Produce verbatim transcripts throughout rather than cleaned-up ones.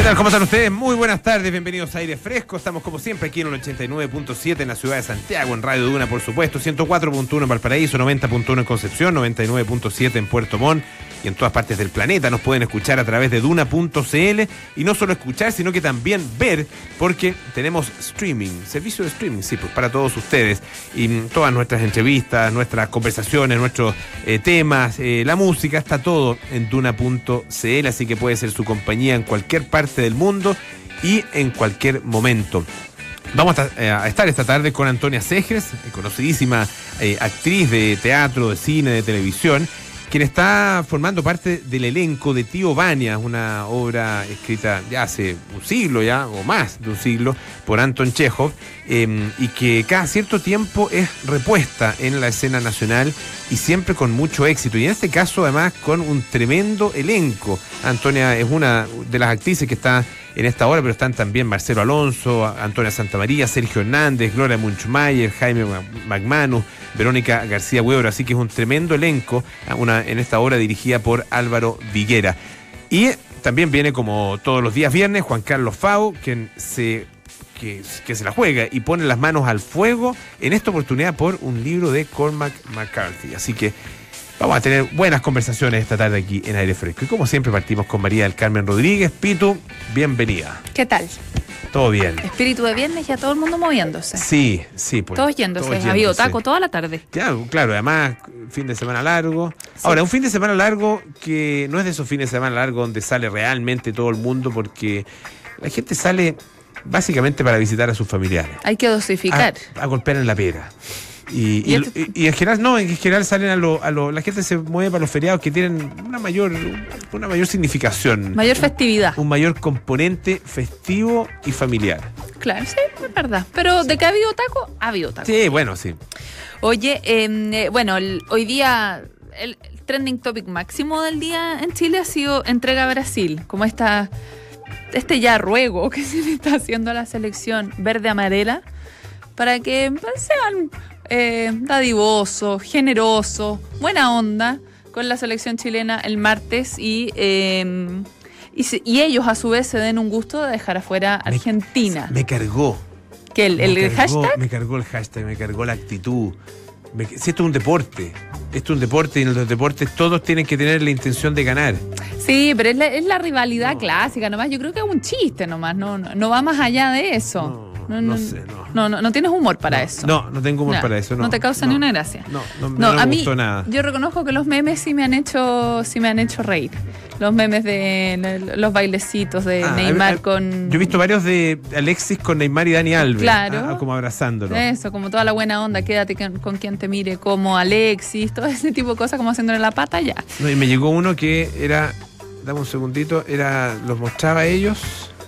tal? ¿Cómo están ustedes? Muy buenas tardes, bienvenidos a Aire Fresco. Estamos como siempre aquí en el ochenta y nueve punto siete en la ciudad de Santiago, en Radio Duna, por supuesto, ciento cuatro punto uno en Valparaíso, noventa punto uno en Concepción, noventa y nueve punto siete en Puerto Montt y en todas partes del planeta. Nos pueden escuchar a través de duna punto c l y no solo escuchar, sino que también ver, porque tenemos streaming, servicio de streaming, sí, pues para todos ustedes. Y mm, todas nuestras entrevistas, nuestras conversaciones, nuestros eh, temas, eh, la música, está todo en duna punto c l, así que puede ser su compañía en cualquier parte del mundo y en cualquier momento. Vamos a, eh, a estar esta tarde con Antonia Segers, conocidísima eh, actriz de teatro, de cine, de televisión, quien está formando parte del elenco de Tío Vania, una obra escrita ya hace un siglo ya, o más de un siglo, por Anton Chekhov, eh, y que cada cierto tiempo es repuesta en la escena nacional y siempre con mucho éxito. Y en este caso, además, con un tremendo elenco. Antonia es una de las actrices que está en esta obra, pero están también Marcelo Alonso, Antonia Santamaría, Sergio Hernández, Gloria Munchmayer, Jaime McManus, Verónica García Huebro, así que es un tremendo elenco una, en esta obra dirigida por Álvaro Viguera. Y también viene, como todos los días viernes, Juan Carlos Fau, quien se, que, que se la juega y pone las manos al fuego en esta oportunidad por un libro de Cormac McCarthy. Así que vamos a tener buenas conversaciones esta tarde aquí en Aire Fresco. Y como siempre partimos con María del Carmen Rodríguez. Pitu, bienvenida. ¿Qué tal? Todo bien. Espíritu de viernes, ya todo el mundo moviéndose. Sí, sí. Pues, todos yéndose. Todos ha habido taco toda la tarde. Ya, claro, además, fin de semana largo. Sí. Ahora, un fin de semana largo que no es de esos fines de semana largos donde sale realmente todo el mundo, porque la gente sale básicamente para visitar a sus familiares. Hay que dosificar. A, a golpear en la pera. Y, y, este... y, y en general no, en general salen a lo, a lo, la gente se mueve para los feriados que tienen una mayor, una mayor significación. Mayor festividad. Un, un mayor componente festivo y familiar. Claro, sí, es verdad. Pero de que ha habido taco, ha habido taco. Sí, bueno, sí. Oye, eh, bueno, el, hoy día el, el trending topic máximo del día en Chile ha sido entrega a Brasil, como esta, este ya ruego que se le está haciendo a la selección verde-amarela para que sean Eh, dadivoso, generoso, buena onda con la selección chilena el martes y, eh, y, se, y ellos a su vez se den un gusto de dejar afuera a Argentina. Me, me cargó. ¿Qué? ¿El, el me cargó, hashtag? Me cargó el hashtag, me cargó la actitud. Me, si esto es un deporte, esto es un deporte y en los deportes todos tienen que tener la intención de ganar. Sí, pero es la, es la rivalidad no. clásica nomás. Yo creo que es un chiste nomás, no, no, no va más allá de eso. No. No, no, no sé, no. No, no, no tienes humor para no, eso. No, no tengo humor no, para eso. No, no te causa no, ni una gracia. No, no, no, no, no a me mí, gustó nada. Yo reconozco que los memes sí me han hecho, sí me han hecho reír. Los memes de los bailecitos de ah, Neymar a, a, con... Yo he visto varios de Alexis con Neymar y Dani Alves. Claro. Ah, como abrazándolo. Eso, como toda la buena onda, quédate con, con quien te mire, como Alexis, todo ese tipo de cosas, como haciéndole la pata ya. No, y me llegó uno que era, dame un segundito, era, los mostraba a ellos,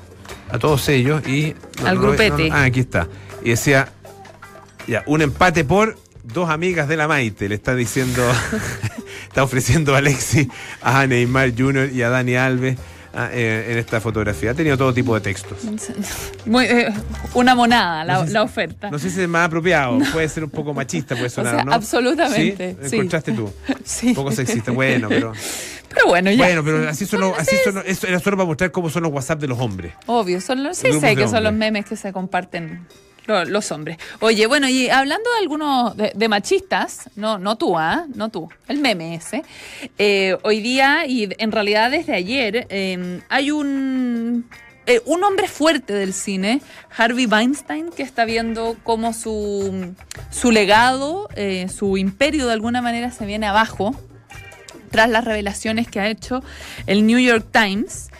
a todos ellos y... No, Al no, grupete. No, no, ah, aquí está. Y decía, ya, un empate por dos amigas de la Maite, le está diciendo, está ofreciendo a Alexis, a Neymar junior y a Dani Alves ah, eh, en esta fotografía. Ha tenido todo tipo de textos. Muy, eh, una monada la, no sé, la oferta. No sé si es más apropiado, no. Puede ser un poco machista, puede sonar, o sea, ¿no? Absolutamente. ¿Sí? ¿Encontraste sí. tú? Sí. Un poco sexista, bueno, pero... Pero bueno, ya. Bueno, pero así son los, así son, eso era solo para mostrar cómo son los WhatsApp de los hombres. Obvio, son los, sí sé que son los memes que se comparten los, los hombres. Oye, bueno, y hablando de algunos, de, de machistas, no, no tú, ¿ah? ¿eh? No tú, el meme ese. Eh, hoy día, y en realidad desde ayer, eh, hay un... Eh, un hombre fuerte del cine, Harvey Weinstein, que está viendo cómo su, su legado, eh, su imperio de alguna manera se viene abajo tras las revelaciones que ha hecho el New York Times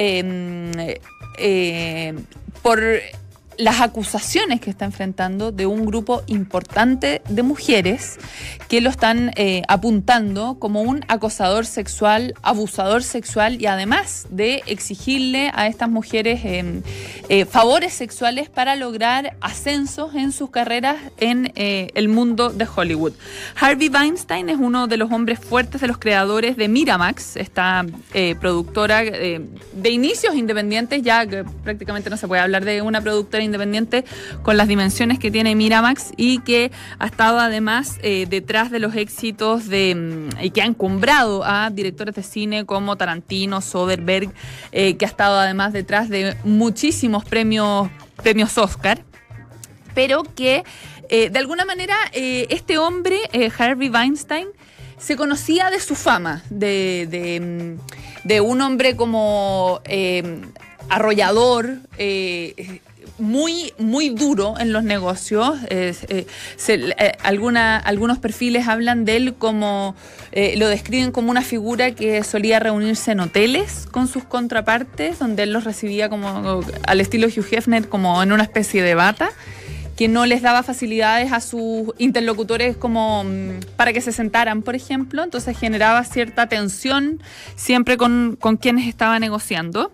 eh, eh, por las acusaciones que está enfrentando de un grupo importante de mujeres que lo están eh, apuntando como un acosador sexual, abusador sexual, y además de exigirle a estas mujeres eh, eh, favores sexuales para lograr ascensos en sus carreras en eh, el mundo de Hollywood. Harvey Weinstein es uno de los hombres fuertes, de los creadores de Miramax, esta eh, productora eh, de inicios independientes, ya que prácticamente no se puede hablar de una productora independiente con las dimensiones que tiene Miramax y que ha estado además eh, detrás de los éxitos de y que ha encumbrado a directores de cine como Tarantino, Soderbergh, eh, que ha estado además detrás de muchísimos premios, premios Oscar, pero que eh, de alguna manera eh, este hombre, eh, Harvey Weinstein, se conocía de su fama, de, de, de un hombre como eh, arrollador, eh, muy, muy duro en los negocios. Eh, eh, se, eh, alguna, algunos perfiles hablan de él como, eh, lo describen como una figura que solía reunirse en hoteles con sus contrapartes, donde él los recibía como al estilo Hugh Hefner, como en una especie de bata, que no les daba facilidades a sus interlocutores como para que se sentaran, por ejemplo. Entonces generaba cierta tensión siempre con, con quienes estaba negociando,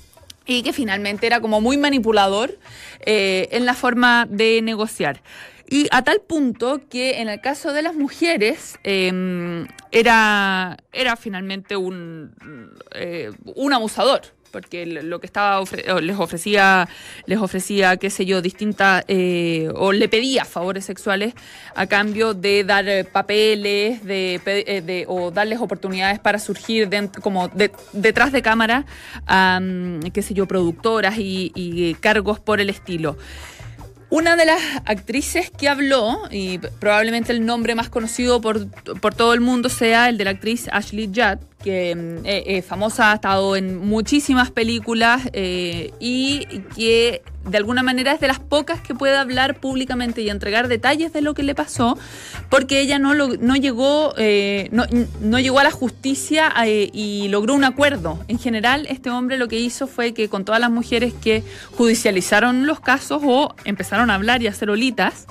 y que finalmente era como muy manipulador eh, en la forma de negociar. Y a tal punto que en el caso de las mujeres eh, era, era finalmente un, eh, un abusador, porque lo que estaba ofre- les ofrecía, les ofrecía, qué sé yo, distintas, eh, o le pedía favores sexuales a cambio de dar eh, papeles, de, eh, de, o darles oportunidades para surgir dentro, como de, detrás de cámara, um, qué sé yo, productoras y, y cargos por el estilo. Una de las actrices que habló, y probablemente el nombre más conocido por, por todo el mundo sea el de la actriz Ashley Judd, que eh, eh, famosa, ha estado en muchísimas películas eh, y que de alguna manera es de las pocas que puede hablar públicamente y entregar detalles de lo que le pasó, porque ella no, lo, no, llegó, eh, no, no llegó a la justicia eh, y logró un acuerdo. En general, este hombre lo que hizo fue que con todas las mujeres que judicializaron los casos o empezaron a hablar y a hacer olitas,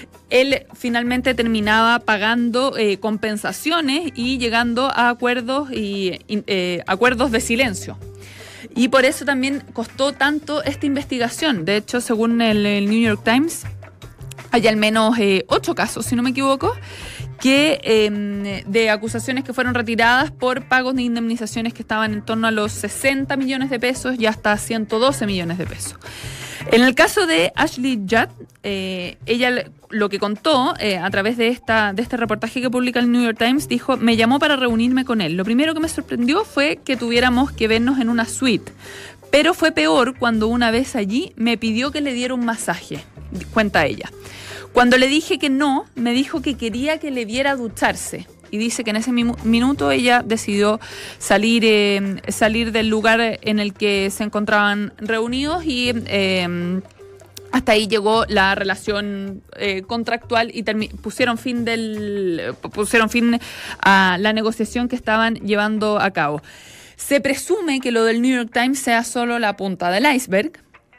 él finalmente terminaba pagando eh, compensaciones y llegando a acuerdos y eh, acuerdos de silencio. Y por eso también costó tanto esta investigación. De hecho, según el, el New York Times, hay al menos eh, ocho casos, si no me equivoco, que eh, de acusaciones que fueron retiradas por pagos de indemnizaciones que estaban en torno a los sesenta millones de pesos y hasta ciento doce millones de pesos. En el caso de Ashley Judd, eh, ella lo que contó eh, a través de, esta, de este reportaje que publica el New York Times, dijo: me llamó para reunirme con él. Lo primero que me sorprendió fue que tuviéramos que vernos en una suite, pero fue peor cuando una vez allí me pidió que le diera un masaje, cuenta ella. Cuando le dije que no, me dijo que quería que le viera ducharse. Y dice que en ese minuto ella decidió salir, eh, salir del lugar en el que se encontraban reunidos y eh, hasta ahí llegó la relación eh, contractual y termi- pusieron fin del pusieron fin a la negociación que estaban llevando a cabo. Se presume que lo del New York Times sea solo la punta del iceberg.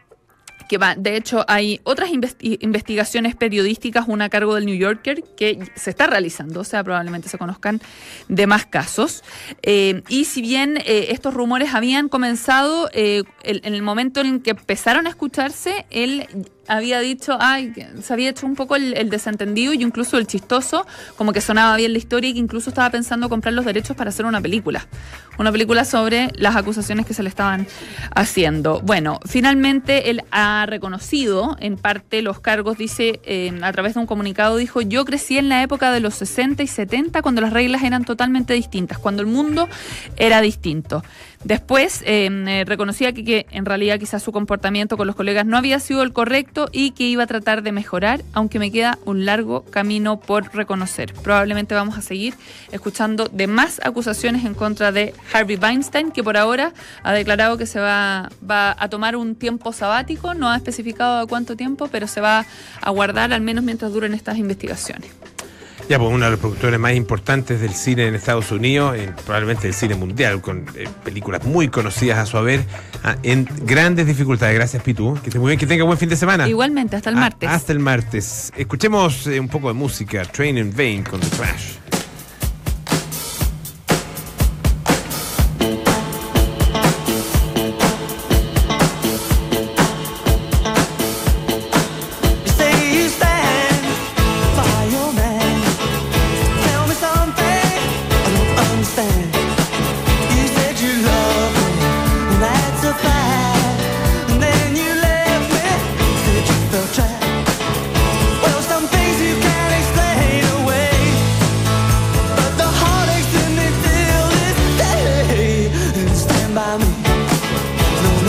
Que va, de hecho, hay otras investi- investigaciones periodísticas, una a cargo del New Yorker, que se está realizando, o sea, probablemente se conozcan de más casos. Eh, y si bien eh, estos rumores habían comenzado, eh, el, en el momento en que empezaron a escucharse, él había dicho, ay, se había hecho un poco el, el desentendido y incluso el chistoso, como que sonaba bien la historia y que incluso estaba pensando comprar los derechos para hacer una película. Una película sobre las acusaciones que se le estaban haciendo. Bueno, finalmente él ha reconocido en parte los cargos, dice, eh, a través de un comunicado, dijo: yo crecí en la época de los sesenta y setenta cuando las reglas eran totalmente distintas, cuando el mundo era distinto. Después eh, eh, reconocía que, que en realidad quizás su comportamiento con los colegas no había sido el correcto y que iba a tratar de mejorar, aunque me queda un largo camino por reconocer. Probablemente vamos a seguir escuchando de más acusaciones en contra de Harvey Weinstein, que por ahora ha declarado que se va, va a tomar un tiempo sabático, no ha especificado a cuánto tiempo, pero se va a guardar al menos mientras duren estas investigaciones. Ya, pues uno de los productores más importantes del cine en Estados Unidos, en, probablemente del cine mundial, con eh, películas muy conocidas a su haber, ah, en grandes dificultades. Gracias, Pitu. Que esté muy bien, que tenga buen fin de semana. Igualmente, hasta el martes. Ah, hasta el martes. Escuchemos eh, un poco de música. Train in Vain con The Clash. That's a fact. And then you left me.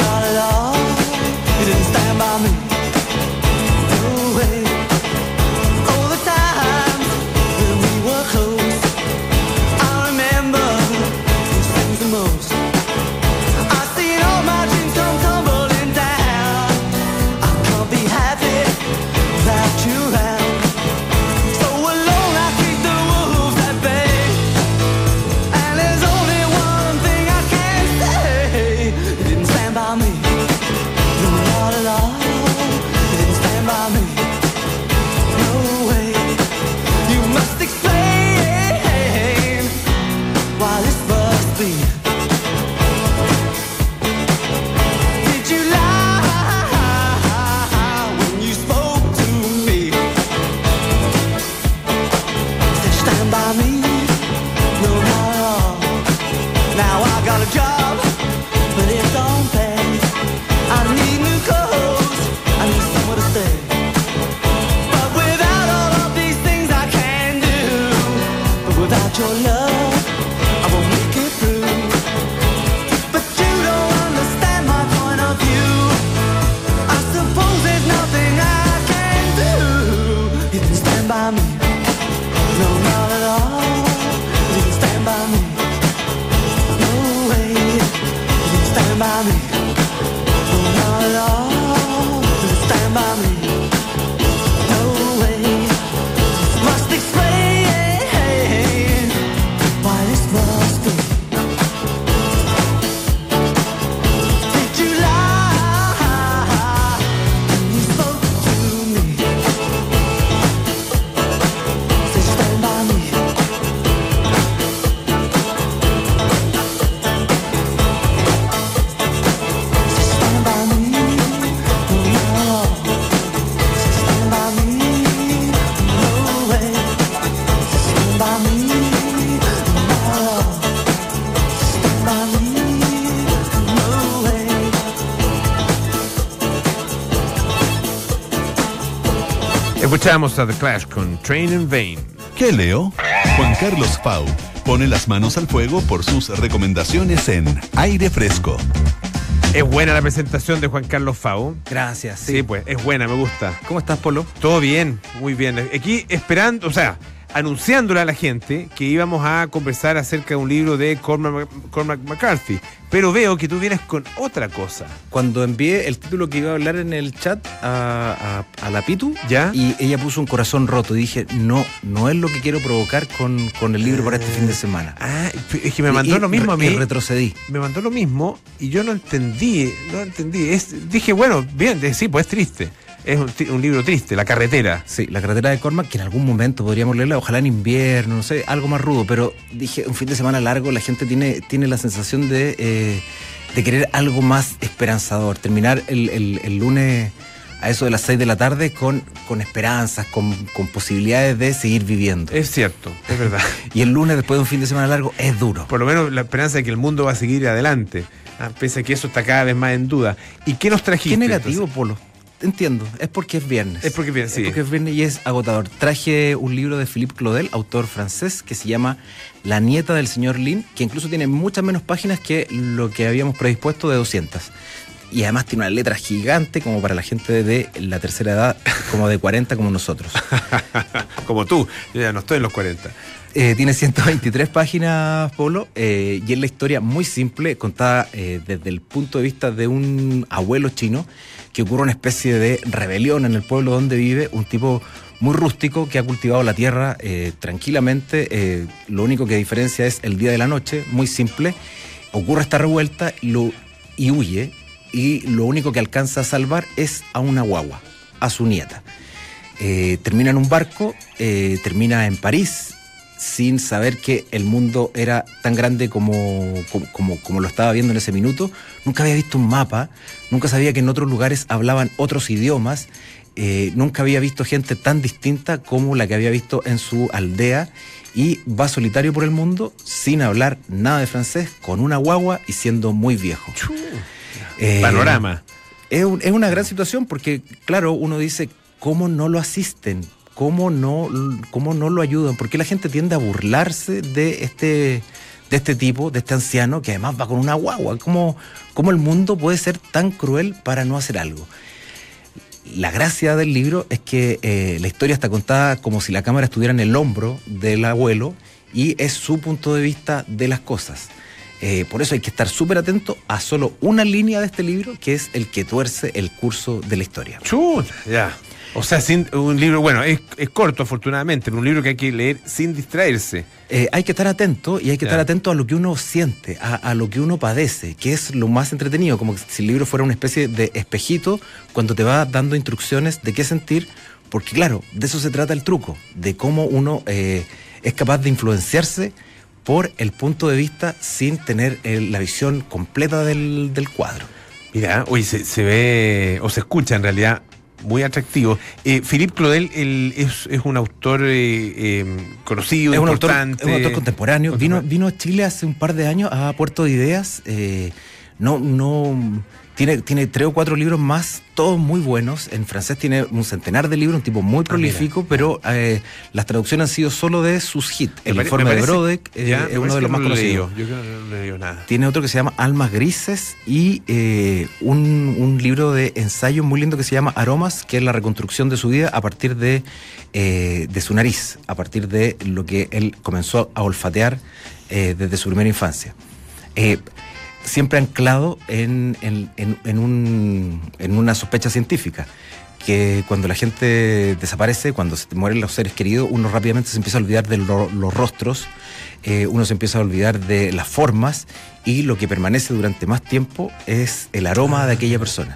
not at all. You didn't stand by me. No way. All the times when we were close, I remember these things the most. I've seen all my dreams come tumbling down. I can't be happy without you around. So alone I keep the wolves at bay. And there's only one thing I can say. You didn't stand by me. No, not at all. You didn't stand by me. No way. You must explain why this must be. Did you lie when you spoke to me? Said stand by me. No, not at all. Now I got a job, but it don't pay. I need new clothes, I need somewhere to stay. But without all of these things I can do, but without your love, I won't make it through. But you don't understand my point of view. I suppose there's nothing I can do. You didn't stand by me. No, not at all. You didn't stand by me. No way. You didn't stand by me. No, not at all. You didn't stand by me. No way. Must explain why this must be. Did you lie when you spoke to me? Said stand by me. Said stand by me. No, said stand by me. No way. Said stand by me. No, stand by me. No way. Escuchamos a The Clash con Train in Vain. ¿Qué leo? Juan Carlos Fau pone las manos al fuego por sus recomendaciones en Aire Fresco. Es buena la presentación de Juan Carlos Fau. Gracias, Sí, sí. pues, es buena, me gusta. ¿Cómo estás, Polo? Todo bien, muy bien. Aquí esperando, o sea, anunciándole a la gente que íbamos a conversar acerca de un libro de Cormac, Cormac McCarthy. Pero veo que tú vienes con otra cosa. Cuando envié el título que iba a hablar en el chat a, a, a la Pitu, ¿Ya? y ella puso un corazón roto, y dije, no, no es lo que quiero provocar con, con el libro para este fin de semana. Ah, es que me mandó Y- lo mismo a mí. Y retrocedí. Me mandó lo mismo y yo no entendí, no entendí. Es, dije, bueno, bien, de- sí, pues es triste. Es un, ti- un libro triste, La carretera. Sí, La carretera de Cormac, que en algún momento podríamos leerla, ojalá en invierno, no sé, algo más rudo, pero dije, un fin de semana largo, la gente tiene, tiene la sensación de, eh, de querer algo más esperanzador, terminar el, el, el lunes a eso de las seis de la tarde con, con esperanzas, con, con posibilidades de seguir viviendo. Es cierto, es verdad. Y el lunes, después de un fin de semana largo, es duro. Por lo menos la esperanza de que el mundo va a seguir adelante, ah, pese a que eso está cada vez más en duda. ¿Y qué nos trajiste? Qué negativo, entonces? Polo. Entiendo, es porque es viernes. Es porque es viernes, sí. Es porque es viernes y es agotador. Traje un libro de Philippe Claudel, autor francés, que se llama La nieta del señor Lin, que incluso tiene muchas menos páginas que lo que habíamos predispuesto de doscientas. Y además tiene una letra gigante como para la gente de la tercera edad, como de cuarenta como nosotros. Como tú, yo ya no estoy en los cuarenta. Eh, tiene ciento veintitrés páginas, Polo, eh, y es la historia muy simple, contada eh, desde el punto de vista de un abuelo chino, que ocurre una especie de rebelión en el pueblo donde vive, un tipo muy rústico que ha cultivado la tierra eh, tranquilamente, eh, lo único que diferencia es el día de la noche, muy simple, ocurre esta revuelta y, lo, y huye, y lo único que alcanza a salvar es a una guagua, a su nieta. Eh, termina en un barco, eh, termina en París, sin saber que el mundo era tan grande como, como, como, como lo estaba viendo en ese minuto. Nunca había visto un mapa, nunca sabía que en otros lugares hablaban otros idiomas, eh, nunca había visto gente tan distinta como la que había visto en su aldea, y va solitario por el mundo sin hablar nada de francés, con una guagua y siendo muy viejo. Eh, Panorama. Es, un- es una gran situación porque, claro, uno dice, ¿cómo no lo asisten? ¿Cómo no, cómo no lo ayudan? ¿Por qué la gente tiende a burlarse de este, de de este tipo, de este anciano, que además va con una guagua. ¿Cómo, cómo el mundo puede ser tan cruel para no hacer algo? La gracia del libro es que eh, la historia está contada como si la cámara estuviera en el hombro del abuelo y es su punto de vista de las cosas. Eh, por eso hay que estar súper atento a solo una línea de este libro, que es el que tuerce el curso de la historia. Chuta, ya. O sea, sin, un libro, bueno, es, es corto afortunadamente, pero un libro que hay que leer sin distraerse. Eh, hay que estar atento y hay que Ya. estar atento a lo que uno siente, a, a lo que uno padece, que es lo más entretenido, como si el libro fuera una especie de espejito cuando te va dando instrucciones de qué sentir, porque claro, de eso se trata el truco, de cómo uno eh, es capaz de influenciarse por el punto de vista sin tener eh, la visión completa del, del cuadro. Mira, oye, se, se ve, o se escucha en realidad muy atractivo. Eh, Philippe Claudel él es, es un autor eh, eh, conocido, Es un, autor, importante. es un autor contemporáneo. Vino, vino a Chile hace un par de años a Puerto de Ideas. Eh, no, no tiene, tiene tres o cuatro libros más, todos muy buenos. En francés tiene un centenar de libros, un tipo muy prolífico, mira. pero eh, las traducciones han sido solo de sus hits. El pare- informe me de parece- Brodeck eh, ya, es me uno parece de los que más no lo he conocidos. leído. Yo creo que no lo he leído nada. Tiene otro que se llama Almas Grises y eh, un, un libro de ensayo muy lindo que se llama Aromas, que es la reconstrucción de su vida a partir de, eh, de su nariz, a partir de lo que él comenzó a olfatear eh, desde su primera infancia. Eh, siempre anclado en, en, en, en, un, en una sospecha científica, que cuando la gente desaparece, cuando se mueren los seres queridos, uno rápidamente se empieza a olvidar de lo- los rostros, eh, uno se empieza a olvidar de las formas, y lo que permanece durante más tiempo es el aroma de aquella persona.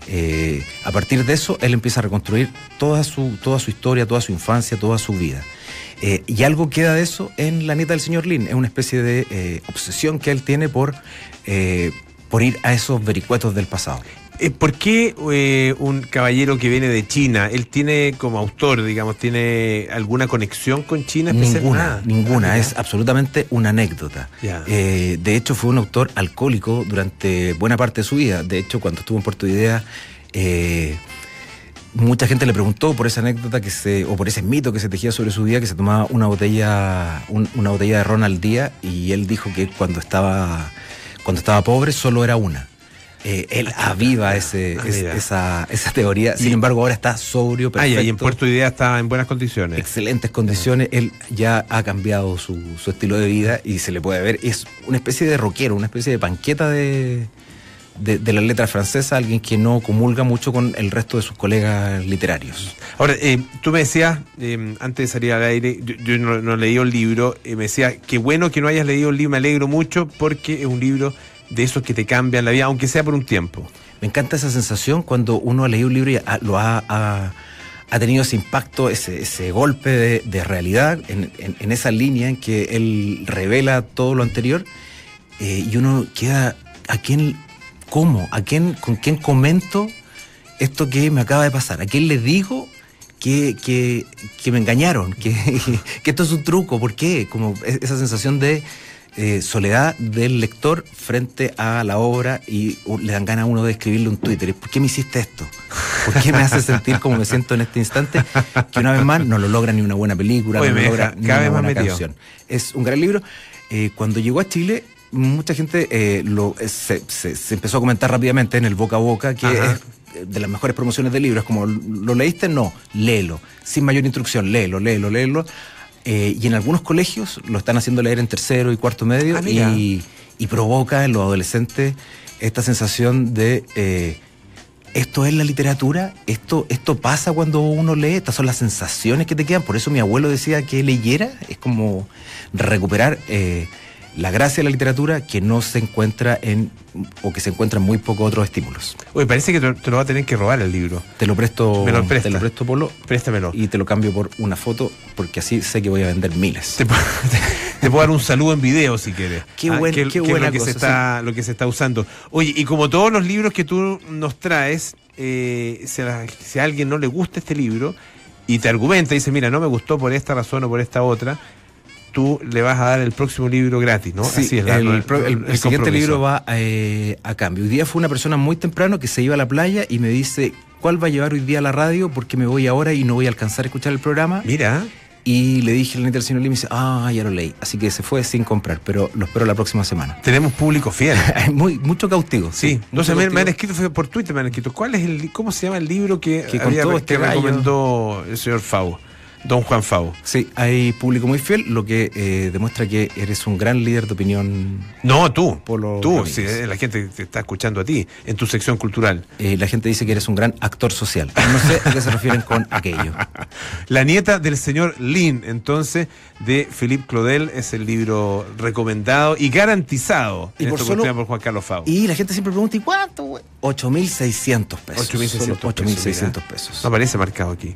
Eh, a partir de eso, él empieza a reconstruir toda su, toda su historia, toda su infancia, toda su vida. Eh, y algo queda de eso en La nieta del señor Lin. Es una especie de eh, obsesión que él tiene por, eh, por ir a esos vericuetos del pasado. Eh, ¿Por qué eh, un caballero que viene de China, él tiene como autor, digamos, tiene alguna conexión con China especial? Ninguna, Nada. ninguna. Ah, Es absolutamente una anécdota. Ya. Eh, de hecho, fue un autor alcohólico durante buena parte de su vida. De hecho, cuando estuvo en Puerto de Ideas, eh, mucha gente le preguntó por esa anécdota que se, o por ese mito que se tejía sobre su vida, que se tomaba una botella, un- una botella de ron al día, y él dijo que cuando estaba, cuando estaba pobre solo era una. Eh, él aviva ese, Ah, es- mira. esa, esa teoría. Sin Y- embargo, ahora está sobrio, Ah, perfecto. ya, y en Puerto de Idea está en buenas condiciones. Excelentes condiciones. Él ya ha cambiado su, su estilo de vida y se le puede ver. Es una especie de rockero, una especie de panqueta de, de, de la letra francesa, alguien que no comulga mucho con el resto de sus colegas literarios. Ahora, eh, tú me decías, eh, antes de salir al aire, yo, yo no, no leí el libro, eh, me decías, qué bueno que no hayas leído el libro, me alegro mucho porque es un libro de esos que te cambian la vida, aunque sea por un tiempo. Me encanta esa sensación cuando uno ha leído un libro y ha- lo ha, ha, ha tenido ese impacto, ese, ese golpe de, de realidad en, en, en esa línea en que él revela todo lo anterior, eh, y uno queda, ¿a quién, cómo, a quién, con quién comento esto que me acaba de pasar? ¿A quién le digo que, que, que me engañaron? Que, que esto es un truco. ¿Por qué? Como esa sensación de eh, soledad del lector frente a la obra, y uh, le dan ganas a uno de escribirle un Twitter. ¿Por qué me hiciste esto? ¿Por qué me hace sentir como me siento en este instante? Que una vez más no lo logra ni una buena película, Oye, no me lo deja logra ni cada una vez más buena metido. canción. Es un gran libro. Eh, cuando llegó a Chile, mucha gente eh, lo, eh, se, se- se empezó a comentar rápidamente en el boca a boca que Ajá. es de las mejores promociones de libros. Como, ¿lo leíste? No, léelo. Sin mayor instrucción, léelo, léelo, léelo. Eh, y en algunos colegios lo están haciendo leer en tercero y cuarto medio, Ah, mira. y, y provoca en los adolescentes esta sensación de eh, esto es la literatura, esto, esto pasa cuando uno lee, estas son las sensaciones que te quedan. Por eso mi abuelo decía que leyera, es como recuperar eh, la gracia de la literatura que no se encuentra en, o que se encuentra en muy pocos otros estímulos. Oye, parece que te, te lo va a tener que robar el libro. Te lo presto, Me lo prestas. te lo presto, Polo, Préstamelo. y te lo cambio por una foto, porque así sé que voy a vender miles. Te, puedo- te puedo dar un saludo en video si quieres. Qué buen- que, qué que es buena lo que cosa, se está, lo que se está usando. Oye, y como todos los libros que tú nos traes, eh, si, a, si a alguien no le gusta este libro y te argumenta y dice, mira, no me gustó por esta razón o por esta otra, tú le vas a dar el próximo libro gratis, ¿no? Sí, Así es la- el, el- pro- el- el el siguiente compromiso. libro va eh, a cambio. Hoy día fue una persona muy temprano que se iba a la playa y me dice, ¿cuál va a llevar hoy día a la radio? Porque me voy ahora y no voy a alcanzar a escuchar el programa. Mira, Y le dije a la neta del señor Lee y me dice, ah, ya lo leí. Así que se fue sin comprar, pero lo espero la próxima semana. Tenemos público fiel. Hay muy, mucho cautivo. Sí, sí no sé, me, me han escrito fue por Twitter, me han escrito. ¿Cuál es el, cómo se llama el libro que, que, había, con todo este que recomendó el señor Favo? Don Juan Favo. Sí, hay público muy fiel, lo que eh, demuestra que eres un gran líder de opinión. No, tú. Polo tú, sí, la gente te está escuchando a ti en tu sección cultural. Eh, la gente dice que eres un gran actor social. No sé a qué se refieren con aquello. La nieta del señor Lin, entonces, de Philippe Claudel, es el libro recomendado y garantizado y en por, esta solo, por Juan Carlos Favo. Y la gente siempre pregunta, ¿y cuánto? ocho mil seiscientos pesos. ocho mil seiscientos ocho mil seiscientos pesos. No aparece marcado aquí.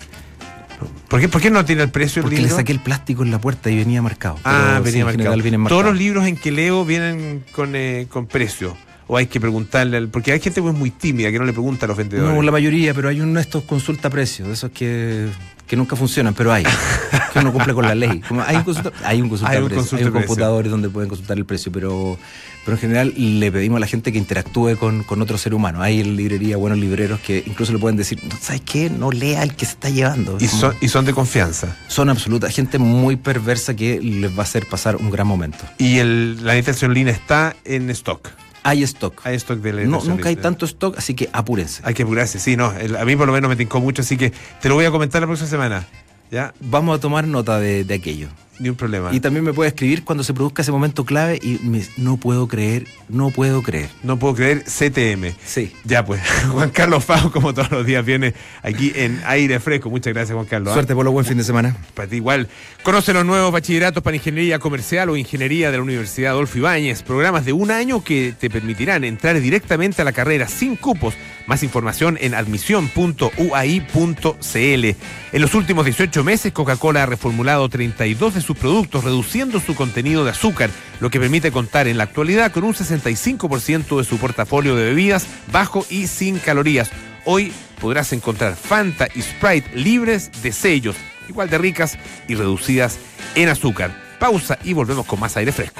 ¿Por qué, ¿Por qué no tiene el precio Porque el libro? le saqué el plástico en la puerta y venía marcado. Ah, venía sí, marcado. Viene marcado. Todos los libros en que leo vienen con, eh, con precio. O hay que preguntarle, al, porque hay gente pues, muy tímida que no le pregunta a los vendedores. No, la mayoría, pero hay uno de estos consulta precios, de esos que, que nunca funcionan, pero hay. Que uno cumple con la ley. Como hay un consulta, hay un consulta hay un, precio, consulta hay un precio. computador donde pueden consultar el precio, pero, pero en general le pedimos a la gente que interactúe con, con otro ser humano. Hay en librería buenos libreros que incluso le pueden decir, ¿sabes qué? No lea el que se está llevando. Y son, y son de confianza. Son absoluta, gente muy perversa que les va a hacer pasar un gran momento. Y el, la edición Lina está en stock. Hay stock. Hay stock de la No, nunca hay tanto stock, así que apúrense. Hay que apurarse, sí, no. El, a mí por lo menos me tincó mucho, así que te lo voy a comentar la próxima semana. ¿Ya? Vamos a tomar nota de, de aquello. Ni un problema. Y también me puede escribir cuando se produzca ese momento clave y me, no puedo creer, no puedo creer. No puedo creer, C T M. Sí. Ya pues, Juan Carlos Favo, como todos los días, viene aquí en Aire Fresco. Muchas gracias, Juan Carlos. Suerte, por lo buen fin de semana. Para ti igual. Conoce los nuevos bachilleratos para Ingeniería Comercial o Ingeniería de la Universidad Adolfo Ibáñez. Programas de un año que te permitirán entrar directamente a la carrera sin cupos. Más información en admisión punto u a i punto c l. En los últimos dieciocho meses, Coca-Cola ha reformulado treinta y dos de sus productos, reduciendo su contenido de azúcar, lo que permite contar en la actualidad con un sesenta y cinco por ciento de su portafolio de bebidas bajo y sin calorías. Hoy podrás encontrar Fanta y Sprite libres de sellos, igual de ricas y reducidas en azúcar. Pausa y volvemos con más aire fresco.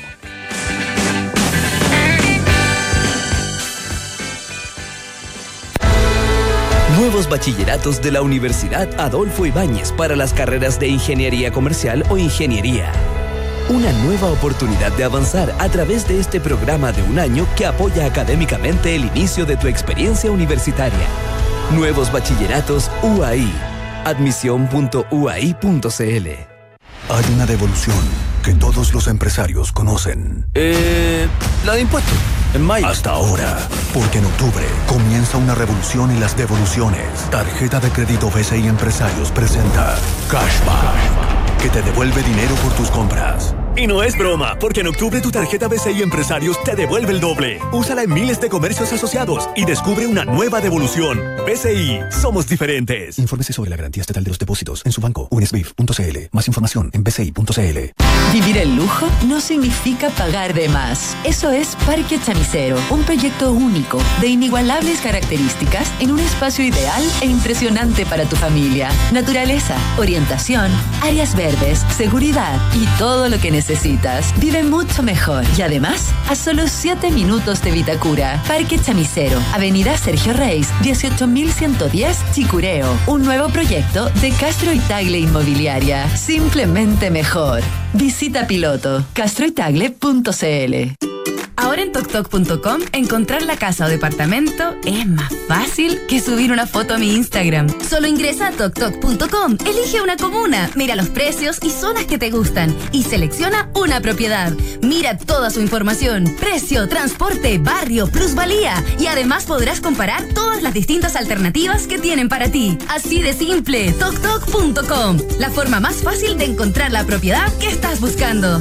Nuevos bachilleratos de la Universidad Adolfo Ibáñez para las carreras de Ingeniería Comercial o Ingeniería. Una nueva oportunidad de avanzar a través de este programa de un año que apoya académicamente el inicio de tu experiencia universitaria. Nuevos bachilleratos U A I. admisión punto u a i punto c l. Hay una devolución que todos los empresarios conocen. Eh, la de impuestos. En mayo. Hasta ahora, porque en octubre comienza una revolución en las devoluciones. Tarjeta de crédito B C I Empresarios presenta Cashback, que te devuelve dinero por tus compras. Y no es broma, porque en octubre tu tarjeta B C I Empresarios te devuelve el doble. Úsala en miles de comercios asociados y descubre una nueva devolución. B C I, somos diferentes. Infórmese sobre la garantía estatal de los depósitos en su banco o en s b i f punto c l. Más información en b c i punto c l. Vivir el lujo no significa pagar de más. Eso es Parque Chamicero, un proyecto único, de inigualables características, en un espacio ideal e impresionante para tu familia. Naturaleza, orientación, áreas verdes, seguridad y todo lo que necesitas. Vive mucho mejor y además a solo siete minutos de Vitacura. Parque Chamicero, Avenida Sergio Reis, dieciocho mil ciento diez, Chicureo. Un nuevo proyecto de Castro y Tagle Inmobiliaria. Simplemente mejor. Visita piloto castro y tagle punto c l. Ahora en toc toc punto com encontrar la casa o departamento es más fácil que subir una foto a mi Instagram. Solo ingresa a toc toc punto com, elige una comuna, mira los precios y zonas que te gustan y selecciona una propiedad. Mira toda su información, precio, transporte, barrio, plusvalía y además podrás comparar todas las distintas alternativas que tienen para ti. Así de simple, toc toc punto com, la forma más fácil de encontrar la propiedad que estás buscando.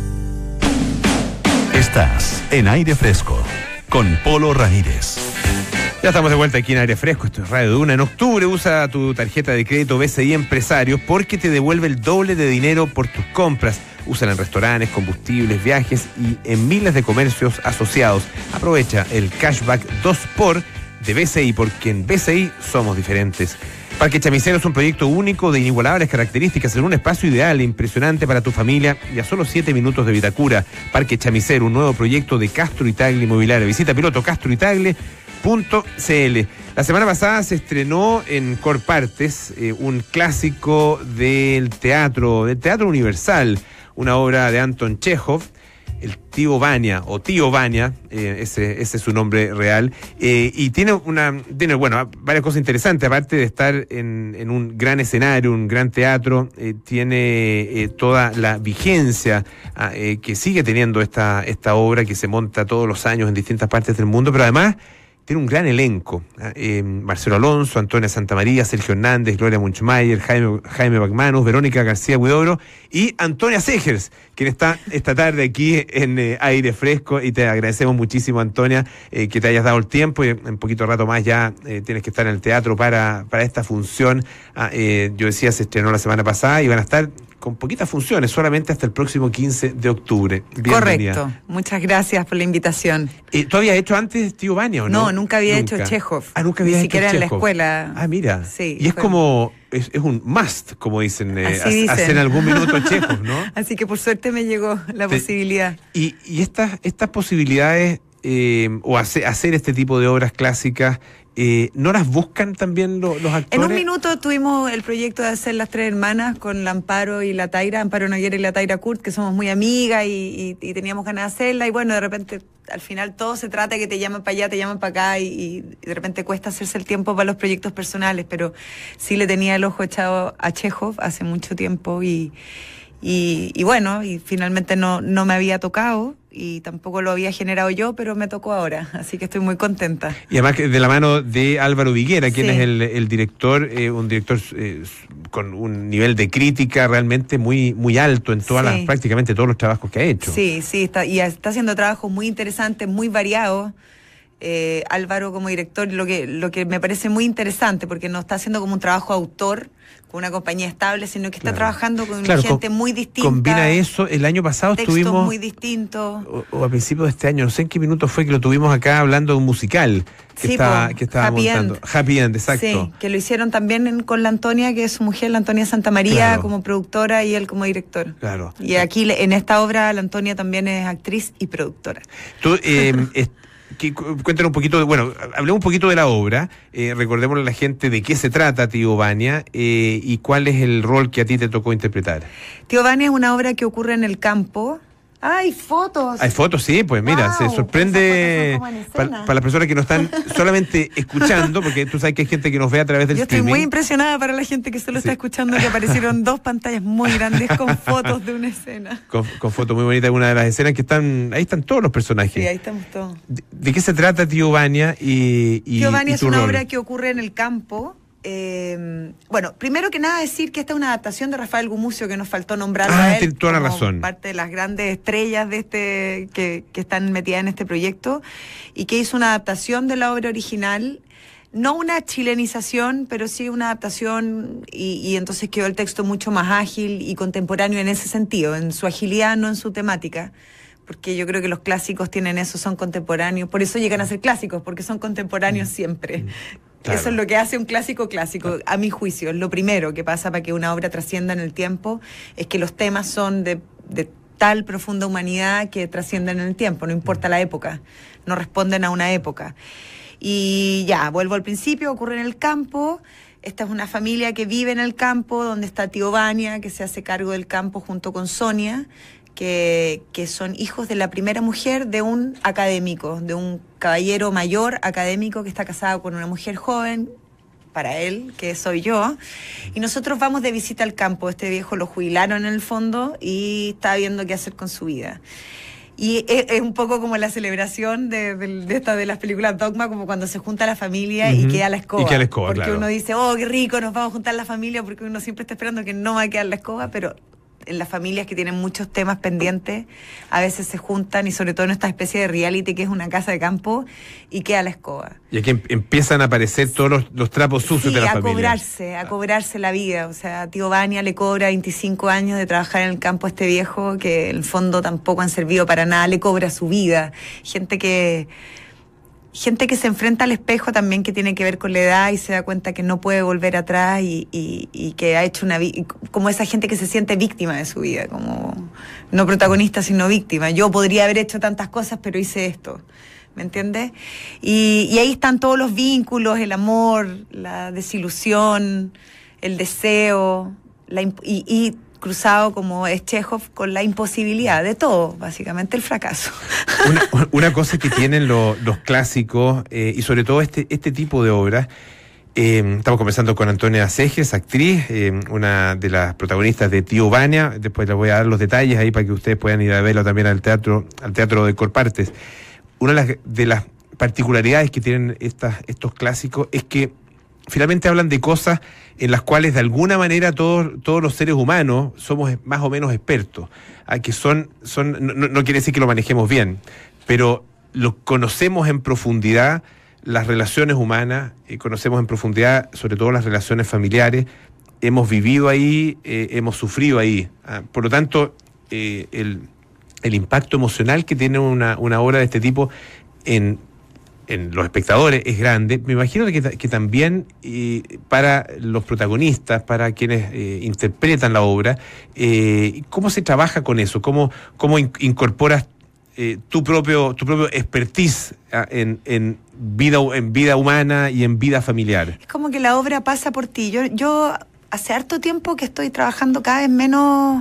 Estás en Aire Fresco con Polo Ramírez. Ya estamos de vuelta aquí en Aire Fresco, esto es Radio Duna. En octubre usa tu tarjeta de crédito B C I Empresarios porque te devuelve el doble de dinero por tus compras. Úsala en restaurantes, combustibles, viajes y en miles de comercios asociados. Aprovecha el cashback dos por de B C I porque en B C I somos diferentes. Parque Chamicero es un proyecto único de inigualables características en un espacio ideal e impresionante para tu familia y a solo siete minutos de Vitacura. Parque Chamicero, un nuevo proyecto de Castro y Tagle Inmobiliaria. Visita piloto castro y tagle punto c l. La semana pasada se estrenó en Corpartes eh, un clásico del teatro, del teatro universal, una obra de Anton Chekhov, el tío Vania, o tío Vania, eh, ese, ese es su nombre real, eh, y tiene una, tiene, bueno, varias cosas interesantes, aparte de estar en, en un gran escenario, un gran teatro, eh, tiene eh, toda la vigencia eh, que sigue teniendo esta, esta obra que se monta todos los años en distintas partes del mundo, pero además tiene un gran elenco. Eh, Marcelo Alonso, Antonia Santamaría, Sergio Hernández, Gloria Munchmayer, Jaime, Jaime Bacmanus, Verónica García Huidobro y Antonia Segers, quien está esta tarde aquí en eh, Aire Fresco, y te agradecemos muchísimo, Antonia, eh, que te hayas dado el tiempo, y en poquito rato más ya eh, tienes que estar en el teatro para, para esta función. Ah, eh, yo decía, se estrenó la semana pasada y van a estar con poquitas funciones, solamente hasta el próximo quince de octubre. Bienvenida. Correcto. Muchas gracias por la invitación. Eh, ¿Tú habías hecho antes Tío Vania o no? No, nunca había nunca. hecho Chekhov. Ah, nunca había Ni hecho siquiera en la Chekhov. escuela. Ah, mira. Sí. Y es fue... como, es, es un must, como dicen, eh, Así dicen. hacer en algún minuto Chekhov, ¿no? Así que por suerte me llegó la Te, posibilidad. Y, y estas, estas posibilidades, eh, o hace, hacer este tipo de obras clásicas, Eh, ¿no las buscan también lo, los actores? En un minuto tuvimos el proyecto de hacer Las Tres Hermanas con la Amparo y la Taira, Amparo Noguera y la Taira Kurt, que somos muy amigas y, y, y teníamos ganas de hacerla, y bueno, de repente al final todo se trata de que te llaman para allá, te llaman para acá, y, y de repente cuesta hacerse el tiempo para los proyectos personales, pero sí le tenía el ojo echado a Chekhov hace mucho tiempo, y, y, y bueno, y finalmente no, no me había tocado, y tampoco lo había generado yo, pero me tocó ahora, así que estoy muy contenta. Y además que de la mano de Álvaro Viguera, quien Sí. es el, el director, eh, un director eh, con un nivel de crítica realmente muy muy alto en todas Sí. las, prácticamente todos los trabajos que ha hecho. Sí, sí, está, y está haciendo trabajos muy interesantes, muy variados. Eh, Álvaro como director, lo que, lo que me parece muy interesante, porque no está haciendo como un trabajo autor con una compañía estable, sino que está Claro. trabajando con Claro, gente com- muy distinta. Combina eso. El año pasado textos estuvimos, muy distintos. o, o a principios de este año, no sé en qué minuto fue que lo tuvimos acá hablando de un musical que, Sí, está, po, que estaba Happy montando. End. Happy End, exacto. Sí, que lo hicieron también en- con la Antonia, que es su mujer, la Antonia Santamaría, Claro. como productora, y él como director. Claro. Y aquí en esta obra la Antonia también es actriz y productora. Tú, eh, es- que, cu- cuéntanos un poquito de, bueno, hablemos un poquito de la obra, eh, recordémosle a la gente de qué se trata Tío Vania, eh, y cuál es el rol que a ti te tocó interpretar. Tío Vania es una obra que ocurre en el campo. ¡Ay, fotos! Hay fotos, sí, pues mira, Wow, se sorprende esas fotos son como en para escena. las personas que no están solamente escuchando, porque tú sabes que hay gente que nos ve a través del Yo estoy streaming. muy impresionada para la gente que solo Sí. está escuchando, que aparecieron dos pantallas muy grandes con fotos de una escena. Con, con fotos muy bonitas, una de las escenas que están, ahí están todos los personajes. Sí, ahí estamos todos. ¿De, de qué se trata Tío Vania y, y Tío Vania y es tu una rol? obra que ocurre en el campo. Eh, bueno, primero que nada decir que esta es una adaptación de Rafael Gumucio, que nos faltó nombrarlo Ah, a él tienes toda la como razón. parte de las grandes estrellas de este que, que están metidas en este proyecto, y que hizo una adaptación de la obra original, no una chilenización, pero sí una adaptación, y, y entonces quedó el texto mucho más ágil y contemporáneo en ese sentido, en su agilidad, no en su temática. Porque yo creo que los clásicos tienen eso, son contemporáneos. Por eso llegan a ser clásicos, porque son contemporáneos siempre. Claro. Eso es lo que hace un clásico clásico, a mi juicio. Lo primero que pasa para que una obra trascienda en el tiempo es que los temas son de, de tal profunda humanidad que trascienden en el tiempo, no importa la época, no responden a una época. Y ya, vuelvo al principio, ocurre en el campo. Esta es una familia que vive en el campo, donde está Tío Vania, que se hace cargo del campo junto con Sonia, que, que son hijos de la primera mujer de un académico, de un caballero mayor académico que está casado con una mujer joven, para él, que soy yo, y nosotros vamos de visita al campo. Este viejo lo jubilaron en el fondo y está viendo qué hacer con su vida. Y es, es un poco como la celebración de, de, de, esta, de las películas Dogma, como cuando se junta la familia uh-huh. y queda la escoba. Y queda la escoba, porque claro. Uno dice, oh, qué rico, nos vamos a juntar la familia, porque uno siempre está esperando que no va a quedar la escoba, pero en las familias que tienen muchos temas pendientes, a veces se juntan, y sobre todo en esta especie de reality que es una casa de campo, y queda la escoba. Y aquí em- empiezan a aparecer todos los, los trapos sucios sí, de la a familia. cobrarse, a cobrarse la vida. O sea, Tío Vania le cobra veinticinco años de trabajar en el campo a este viejo, que en el fondo tampoco han servido para nada, le cobra su vida. Gente que... gente que se enfrenta al espejo también, que tiene que ver con la edad y se da cuenta que no puede volver atrás y, y, y que ha hecho una... como esa gente que se siente víctima de su vida, como no protagonista sino víctima. Yo podría haber hecho tantas cosas, pero hice esto, ¿me entiendes? Y, y ahí están todos los vínculos, el amor, la desilusión, el deseo, la imp- y, y cruzado como es Chekhov con la imposibilidad de todo, básicamente el fracaso. Una, una cosa que tienen lo, los clásicos eh, y sobre todo este, este tipo de obras, eh, estamos conversando con Antonia Seges, actriz, eh, una de las protagonistas de Tío Vania, después les voy a dar los detalles ahí para que ustedes puedan ir a verlo también al teatro, al teatro de Corpartes. Una de las, de las particularidades que tienen estas, estos clásicos es que finalmente hablan de cosas en las cuales de alguna manera todos, todos los seres humanos somos más o menos expertos, ah, que son, son no, no quiere decir que lo manejemos bien, pero lo conocemos en profundidad las relaciones humanas, eh, conocemos en profundidad sobre todo las relaciones familiares, hemos vivido ahí, eh, hemos sufrido ahí. Ah, por lo tanto, eh, el, el impacto emocional que tiene una, una obra de este tipo en en los espectadores es grande. Me imagino que, que también eh, para los protagonistas, para quienes eh, interpretan la obra, eh, ¿cómo se trabaja con eso? ¿Cómo, cómo in, incorporas eh, tu propio tu propio expertise ah, en, en vida en vida humana y en vida familiar? Es como que la obra pasa por ti. Yo, yo hace harto tiempo que estoy trabajando cada vez menos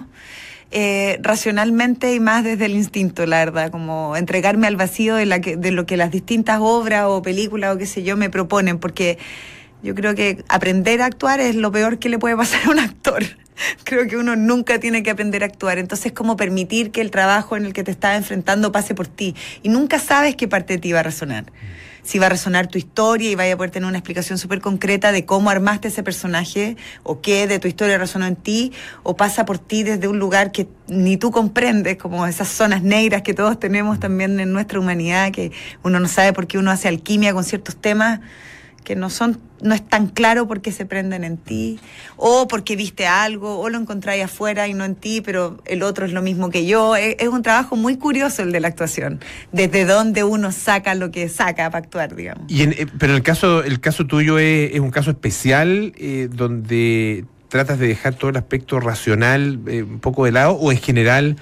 Eh, racionalmente y más desde el instinto, la verdad, como entregarme al vacío de, la que, de lo que las distintas obras o películas o qué sé yo me proponen, porque yo creo que aprender a actuar es lo peor que le puede pasar a un actor. Creo que uno nunca tiene que aprender a actuar, entonces como permitir que el trabajo en el que te estás enfrentando pase por ti, y nunca sabes qué parte de ti va a resonar. Si va a resonar tu historia y vaya a poder tener una explicación súper concreta de cómo armaste ese personaje o qué de tu historia resonó en ti, o pasa por ti desde un lugar que ni tú comprendes, como esas zonas negras que todos tenemos también en nuestra humanidad, que uno no sabe por qué uno hace alquimia con ciertos temas que no son, no es tan claro por qué se prenden en ti, o porque viste algo, o lo encontráis afuera y no en ti, pero el otro es lo mismo que yo. Es, es un trabajo muy curioso el de la actuación, desde dónde uno saca lo que saca para actuar, digamos. Y en, eh, pero el caso, el caso tuyo es, es un caso especial, eh, donde tratas de dejar todo el aspecto racional eh, un poco de lado, o en general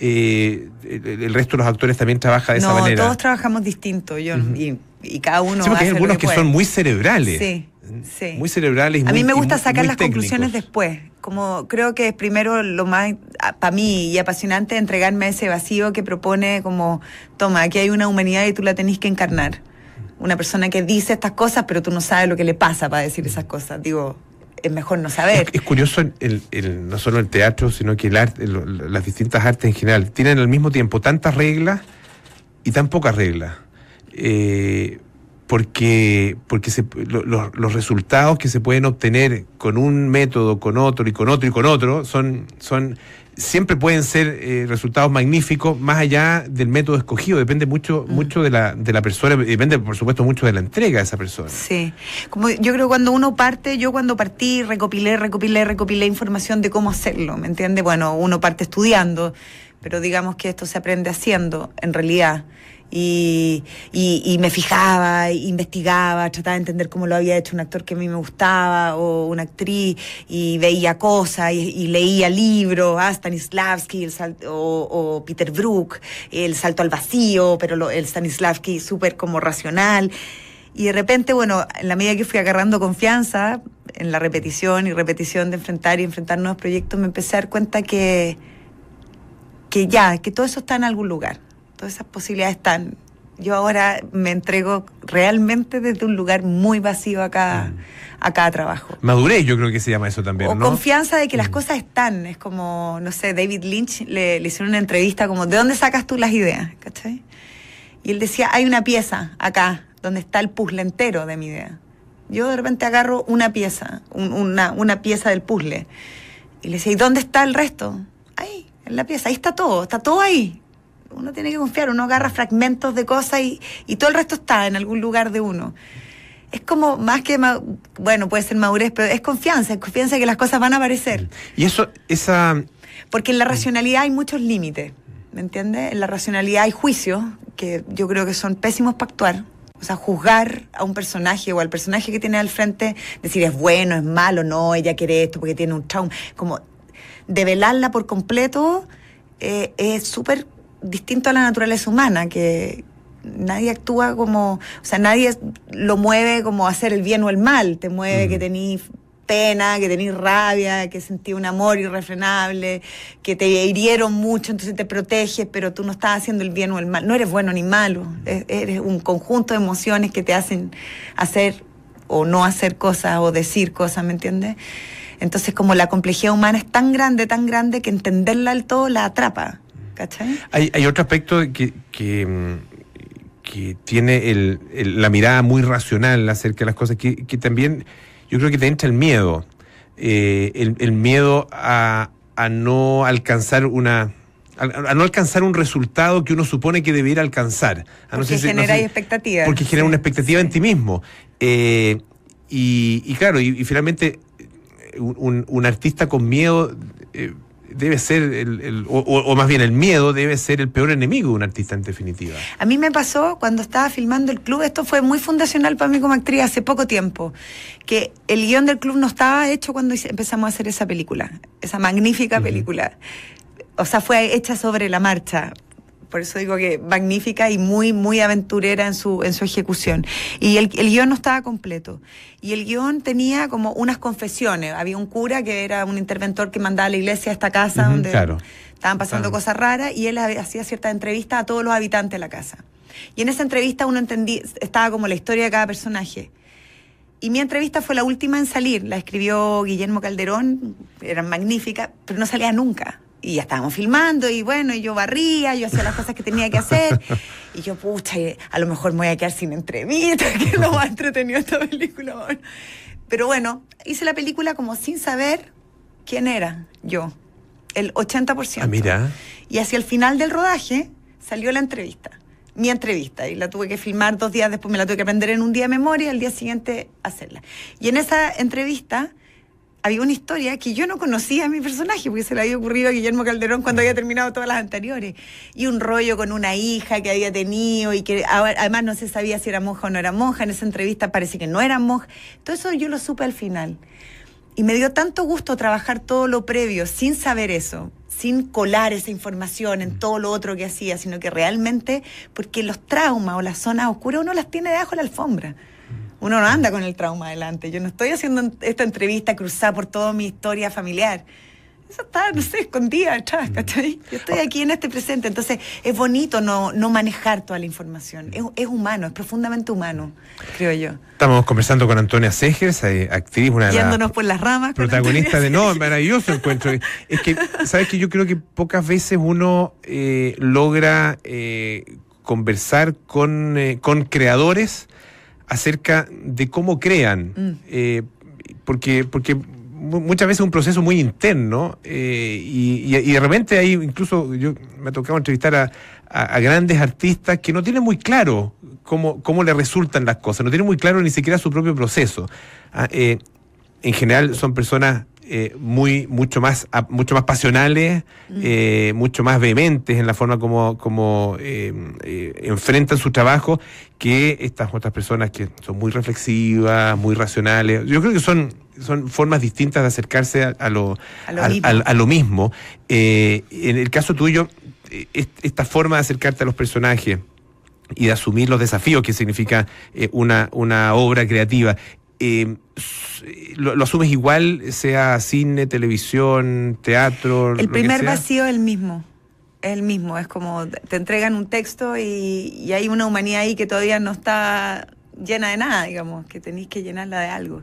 eh, el, el resto de los actores también trabaja de no, esa manera. No, todos trabajamos distinto, yo uh-huh. y, y cada uno sí, porque hace hay algunos lo que, que son muy cerebrales. Sí, sí. Muy cerebrales. A muy, mí me gusta muy, sacar muy las técnicos. conclusiones después. Como creo que primero lo más, para mí, y apasionante, es entregarme a ese vacío que propone como, toma, aquí hay una humanidad y tú la tenés que encarnar. Una persona que dice estas cosas, pero tú no sabes lo que le pasa para decir esas cosas. Digo, es mejor no saber. Es, es curioso, el, el, no solo el teatro, sino que el arte, el, las distintas artes en general, tienen al mismo tiempo tantas reglas y tan pocas reglas. Eh, porque porque se, lo, lo, los resultados que se pueden obtener con un método, con otro y con otro y con otro, son, son siempre pueden ser eh, resultados magníficos, más allá del método escogido. Depende mucho mm. mucho de la de la persona, depende por supuesto mucho de la entrega de esa persona. Sí, como yo creo que cuando uno parte, yo cuando partí recopilé, recopilé, recopilé información de cómo hacerlo, ¿me entiende? Bueno, uno parte estudiando, pero digamos que esto se aprende haciendo, en realidad. Y, y, y me fijaba, investigaba, trataba de entender cómo lo había hecho un actor que a mí me gustaba o una actriz, y veía cosas y, y leía libros, ah, Stanislavski el sal, o, o Peter Brook, El salto al vacío, pero lo, el Stanislavski súper como racional. Y de repente, bueno, en la medida que fui agarrando confianza en la repetición y repetición de enfrentar y enfrentar nuevos proyectos, me empecé a dar cuenta que, que ya, que todo eso está en algún lugar. Todas esas posibilidades están. Yo ahora me entrego realmente desde un lugar muy vacío a cada, mm. a cada trabajo. Madurez, yo creo que se llama eso también, o ¿no? Confianza de que mm. las cosas están. Es como, no sé, David Lynch le, le hicieron una entrevista como, ¿de dónde sacas tú las ideas? ¿Cachai? Y él decía, hay una pieza acá, donde está el puzzle entero de mi idea. Yo de repente agarro una pieza, un, una, una pieza del puzzle. Y le decía, ¿y dónde está el resto? Ahí, en la pieza, ahí está todo, está todo ahí. Uno tiene que confiar, uno agarra fragmentos de cosas y, y todo el resto está en algún lugar de uno. Es como más que, ma- bueno, puede ser madurez, pero es confianza, es confianza de que las cosas van a aparecer. Y eso, esa... Porque en la racionalidad hay muchos límites, ¿me entiendes? En la racionalidad hay juicios, que yo creo que son pésimos para actuar. O sea, juzgar a un personaje o al personaje que tiene al frente, decir es bueno, es malo, no, ella quiere esto porque tiene un trauma. Como develarla por completo eh, es súper distinto a la naturaleza humana, que nadie actúa como, o sea, nadie lo mueve como hacer el bien o el mal, te mueve mm. que tenís pena, que tenís rabia, que sentís un amor irrefrenable, que te hirieron mucho, entonces te proteges, pero tú no estás haciendo el bien o el mal. No eres bueno ni malo, eres un conjunto de emociones que te hacen hacer o no hacer cosas o decir cosas, ¿me entiendes? Entonces, como la complejidad humana es tan grande, tan grande, que entenderla del todo la atrapa, ¿cachai? Hay, hay otro aspecto que... que que tiene el, el, la mirada muy racional acerca de las cosas, que, que también yo creo que te entra el miedo, eh, el, el miedo a, a no alcanzar una a, a no alcanzar un resultado que uno supone que debiera alcanzar. A porque no ser, genera no sé, expectativas. Porque genera sí, una expectativa sí. en ti mismo. Eh, y, y claro, y, y finalmente un, un artista con miedo... Eh, debe ser, el, el o, o más bien el miedo debe ser el peor enemigo de un artista en definitiva. A mí me pasó cuando estaba filmando El Club, esto fue muy fundacional para mí como actriz hace poco tiempo, que el guión del Club no estaba hecho cuando empezamos a hacer esa película, esa magnífica uh-huh. película. O sea, fue hecha sobre la marcha. Por eso digo que magnífica y muy, muy aventurera en su, en su ejecución. Y el, el guión no estaba completo. Y el guión tenía como unas confesiones. Había un cura que era un interventor que mandaba a la iglesia a esta casa uh-huh, donde claro. estaban pasando claro. cosas raras, y él hacía ciertas entrevistas a todos los habitantes de la casa. Y en esa entrevista uno entendía, estaba como la historia de cada personaje. Y mi entrevista fue la última en salir. La escribió Guillermo Calderón, era magnífica, pero no salía nunca. Y ya estábamos filmando, y bueno, y yo barría, yo hacía las cosas que tenía que hacer, y yo, pucha, a lo mejor me voy a quedar sin entrevista, que es lo más entretenido de esta película. Bueno. Pero bueno, hice la película como sin saber quién era yo, el ochenta por ciento. Ah, mira. Y hacia el final del rodaje salió la entrevista, mi entrevista, y la tuve que filmar dos días después, me la tuve que aprender en un día de memoria, y al día siguiente hacerla. Y en esa entrevista había una historia que yo no conocía a mi personaje, porque se le había ocurrido a Guillermo Calderón cuando había terminado todas las anteriores. Y un rollo con una hija que había tenido, y que además no se sabía si era monja o no era monja. En esa entrevista parece que no era monja. Todo eso yo lo supe al final. Y me dio tanto gusto trabajar todo lo previo, sin saber eso, sin colar esa información en todo lo otro que hacía, sino que realmente, porque los traumas o las zonas oscuras uno las tiene debajo de la alfombra. Uno no anda con el trauma adelante. Yo no estoy haciendo esta entrevista cruzada por toda mi historia familiar. Eso está, no sé, escondida atrás, ¿cachai? Yo estoy aquí en este presente. Entonces, es bonito no, no manejar toda la información. Es, es humano, es profundamente humano, creo yo. Estamos conversando con Antonia Segers, actriz, una de las... Yéndonos por las ramas. Protagonista de... No, maravilloso encuentro. Es que, ¿sabes qué? Yo creo que pocas veces uno eh, logra eh, conversar con, eh, con creadores acerca de cómo crean, mm. eh, porque porque muchas veces es un proceso muy interno, eh, y, y, y de repente hay, incluso yo me ha tocado entrevistar a, a, a grandes artistas que no tienen muy claro cómo, cómo le resultan las cosas, no tienen muy claro ni siquiera su propio proceso. Ah, eh, en general son personas eh, muy mucho más a, mucho más pasionales, mm. eh, mucho más vehementes en la forma como, como eh, eh, enfrentan su trabajo, que estas otras personas que son muy reflexivas, muy racionales. Yo creo que son, son formas distintas de acercarse a, a, lo, a, lo, a, mismo. a, a lo mismo. Eh, en el caso tuyo, esta forma de acercarte a los personajes y de asumir los desafíos que significa eh, una, una obra creativa, eh, lo, lo asumes igual, sea cine, televisión, teatro? El primer sea? vacío es el mismo. Es el mismo, es como te entregan un texto y, y hay una humanidad ahí que todavía no está llena de nada, digamos, que tenéis que llenarla de algo.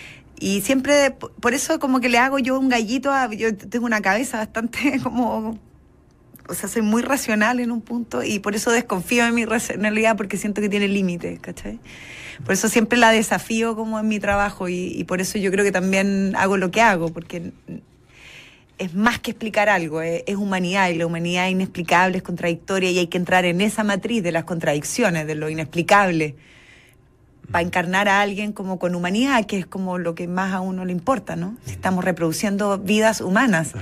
Y siempre, por eso como que le hago yo un gallito a... Yo tengo una cabeza bastante como... O sea, soy muy racional en un punto, y por eso desconfío de mi racionalidad, porque siento que tiene límites, ¿cachai? Por eso siempre la desafío como en mi trabajo, y, y por eso yo creo que también hago lo que hago, porque es más que explicar algo, es, es humanidad, y la humanidad es inexplicable, es contradictoria, y hay que entrar en esa matriz de las contradicciones, de lo inexplicable, para encarnar a alguien como con humanidad, que es como lo que más a uno le importa, ¿no? Si estamos reproduciendo vidas humanas.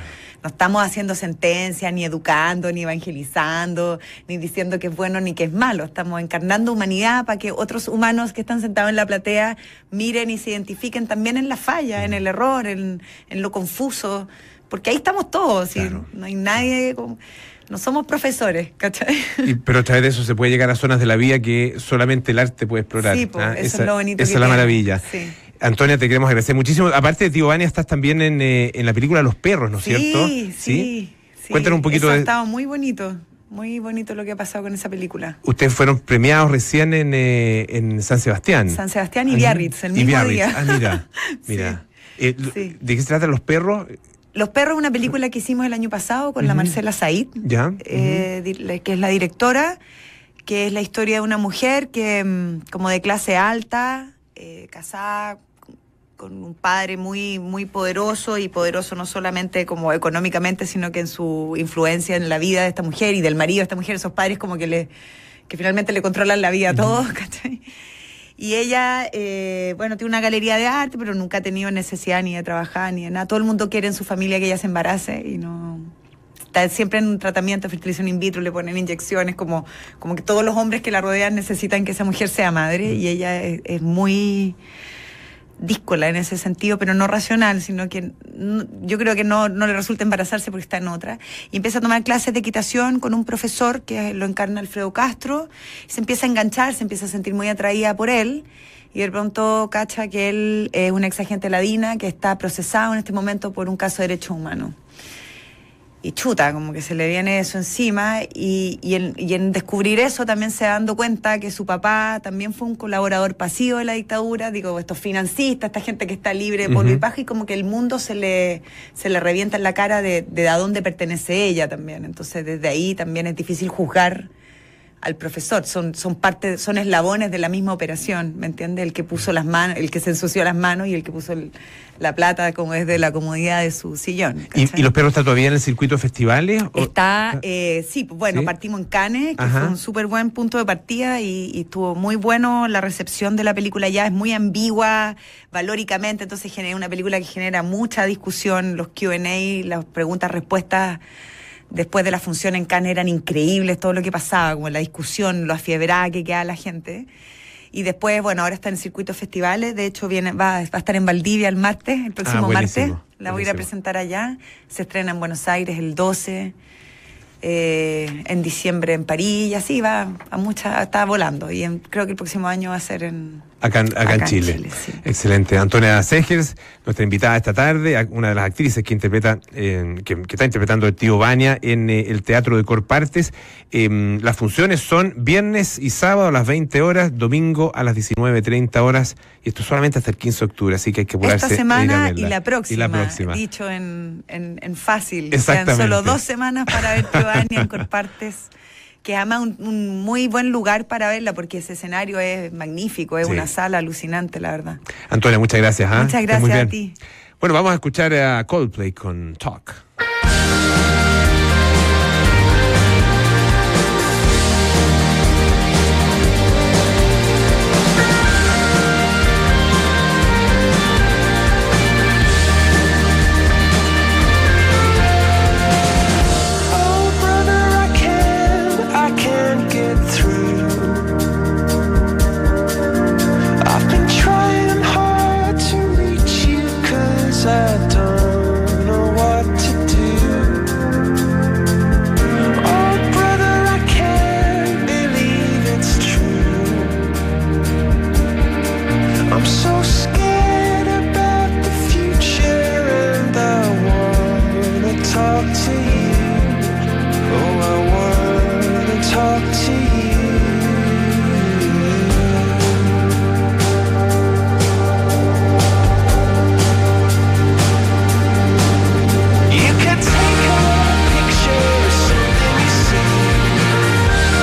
no estamos haciendo sentencias, ni educando, ni evangelizando, ni diciendo que es bueno ni que es malo. Estamos encarnando humanidad para que otros humanos que están sentados en la platea miren y se identifiquen también en la falla, en el error, en, en lo confuso, porque ahí estamos todos, claro. ¿Sí? No hay nadie... Como, no somos profesores, ¿cachai? Y, pero a través de eso se puede llegar a zonas de la vida que solamente el arte puede explorar. Sí, pues, ¿ah? eso esa, es lo bonito. Esa que es la tiene. maravilla. Sí. Antonia, te queremos agradecer muchísimo. Aparte de Tío Vania, estás también en, eh, en la película Los Perros, ¿no es sí, cierto? Sí, sí. Cuéntanos un poquito eso de... ha estado muy bonito, muy bonito lo que ha pasado con esa película. Ustedes fueron premiados recién en, eh, en San Sebastián. San Sebastián y Biarritz, el mismo Biarritz. día. Ah, mira, mira. Sí, eh, sí. ¿De qué se trata Los Perros? Los Perros es una película que hicimos el año pasado con uh-huh. la Marcela Said, ya, eh, uh-huh. que es la directora, que es la historia de una mujer que como de clase alta, eh, casada con un padre muy muy poderoso, y poderoso no solamente como económicamente, sino que en su influencia en la vida de esta mujer y del marido de esta mujer. Esos padres como que le que finalmente le controlan la vida a todos, ¿cachai? Y ella, eh, bueno, tiene una galería de arte, pero nunca ha tenido necesidad ni de trabajar ni de nada. Todo el mundo quiere en su familia que ella se embarace y no... Está siempre en un tratamiento de fertilización in vitro, le ponen inyecciones, como, como que todos los hombres que la rodean necesitan que esa mujer sea madre, y ella es, es muy díscola en ese sentido, pero no racional, sino que no, yo creo que no, no le resulta embarazarse porque está en otra. Y empieza a tomar clases de equitación con un profesor que lo encarna Alfredo Castro, y se empieza a enganchar, se empieza a sentir muy atraída por él, y de pronto cacha que él es un ex agente de la D I N A que está procesado en este momento por un caso de derechos humanos. Y chuta, como que se le viene eso encima, y, y, en, y en descubrir eso también se va dando cuenta que su papá también fue un colaborador pasivo de la dictadura, digo, estos financistas, esta gente que está libre de polvo uh-huh. y paja, y como que el mundo se le, se le revienta en la cara de, de a dónde pertenece ella también. Entonces desde ahí también es difícil juzgar al profesor, son, son parte, son eslabones de la misma operación, ¿me entiendes? El que puso las manos, el que se ensució las manos y el que puso el, la plata como es de la comodidad de su sillón. ¿Y, ¿Y Los Perros está todavía en el circuito de festivales? ¿O? Está, eh, sí, bueno, ¿Sí? partimos en Cannes, que Ajá. fue un súper buen punto de partida, y, y estuvo muy bueno. La recepción de la película ya es muy ambigua valóricamente, entonces genera una película que genera mucha discusión. Los Q and A, las preguntas, respuestas después de la función en Cannes eran increíbles, todo lo que pasaba, como la discusión, lo afiebrada que quedaba la gente. Y después, bueno, ahora está en el circuito de festivales, de hecho viene va, va a estar en Valdivia el martes, el próximo ah, martes, la buenísimo. voy a ir a presentar allá, se estrena en Buenos Aires el doce, eh, en diciembre en París, y así va a mucha, está volando, y en, creo que el próximo año va a ser en... Acá, acá, acá en Chile. En Chile sí. Excelente. Antonia Segers, nuestra invitada esta tarde, una de las actrices que interpreta, eh, que, que está interpretando el Tío Vania en eh, el Teatro de Corpartes. Eh, las funciones son viernes y sábado a las veinte horas, domingo a las diecinueve treinta horas, y esto solamente hasta el quince de octubre, así que hay que apurarse. Esta semana y la próxima, y la próxima. Dicho en, en, en fácil. Exactamente. Sean solo dos semanas para ver Tío Vania en Corpartes, que ama un, un muy buen lugar para verla, porque ese escenario es magnífico, es sí. una sala alucinante, la verdad. Antonia, muchas gracias. ¿eh? Muchas gracias a ti. Bueno, vamos a escuchar a Coldplay con Talk. I don't know what to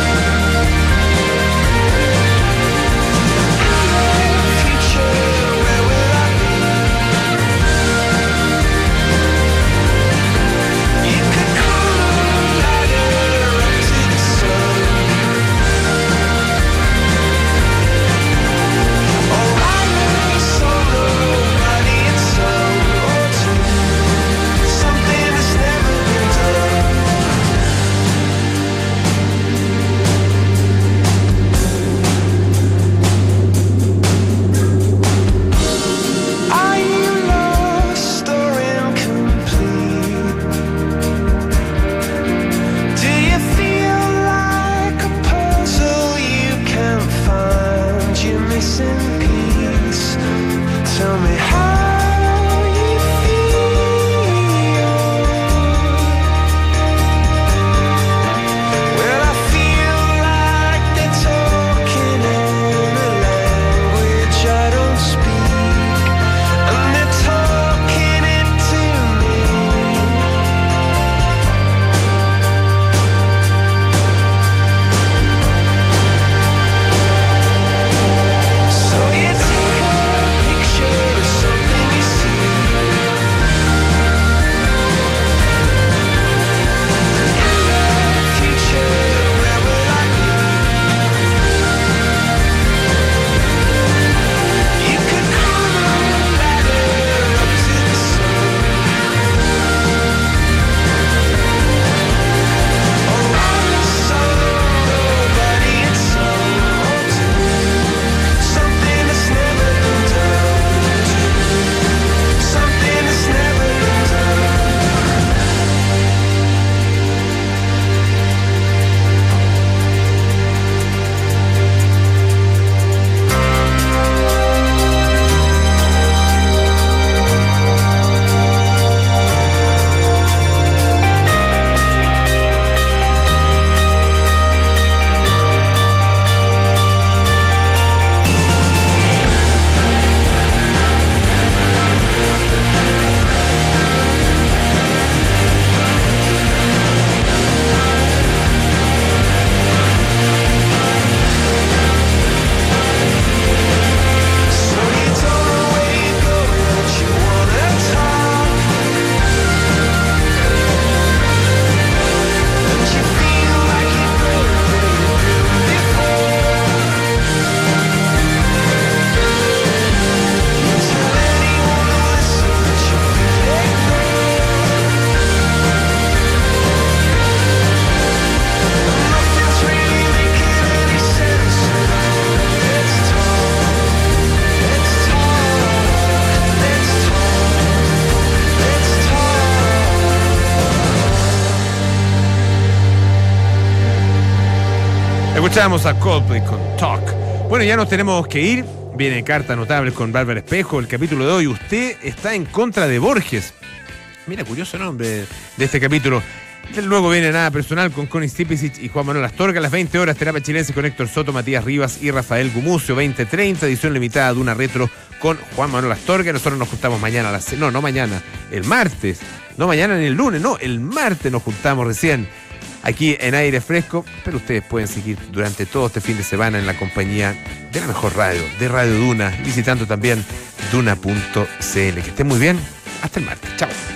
future Escuchamos a Coldplay con Talk. Bueno, ya nos tenemos que ir. Viene Carta Notable con Bárbara Espejo. El capítulo de hoy, usted está en contra de Borges. Mira, curioso nombre de este capítulo. Luego viene Nada Personal con Connie Stipicic y Juan Manuel Astorga. A las veinte horas, Terapia Chilense con Héctor Soto, Matías Rivas y Rafael Gumucio. veinte treinta, edición limitada de una retro con Juan Manuel Astorga. Nosotros nos juntamos mañana a las... No, no mañana, el martes. No mañana ni el lunes, no, el martes nos juntamos recién aquí en Aire Fresco. Pero ustedes pueden seguir durante todo este fin de semana en la compañía de la mejor radio, de Radio Duna, visitando también duna punto c l. Que estén muy bien. Hasta el martes. Chao.